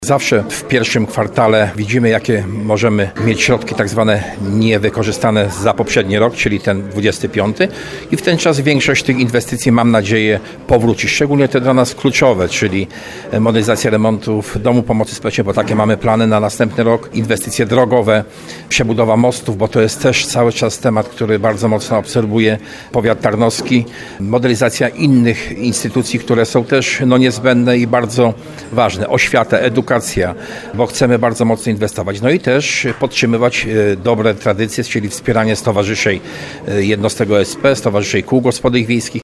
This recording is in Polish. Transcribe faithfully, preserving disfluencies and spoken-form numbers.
Zawsze w pierwszym kwartale widzimy, jakie możemy mieć środki tak zwane niewykorzystane za poprzedni rok, czyli ten dwudziesty piąty i w ten czas większość tych inwestycji, mam nadzieję, powróci. Szczególnie te dla nas kluczowe, czyli modernizacja remontów Domu Pomocy Społecznej, bo takie mamy plany na następny rok, inwestycje drogowe, przebudowa mostów, bo to jest też cały czas temat, który bardzo mocno obserwuje powiat tarnowski, modernizacja innych instytucji, które są też no, niezbędne i bardzo ważne, oświata, edukacja, bo chcemy bardzo mocno inwestować. No i też podtrzymywać dobre tradycje, czyli wspieranie stowarzyszeń jednostek O S P, stowarzyszeń kół gospodyń wiejskich.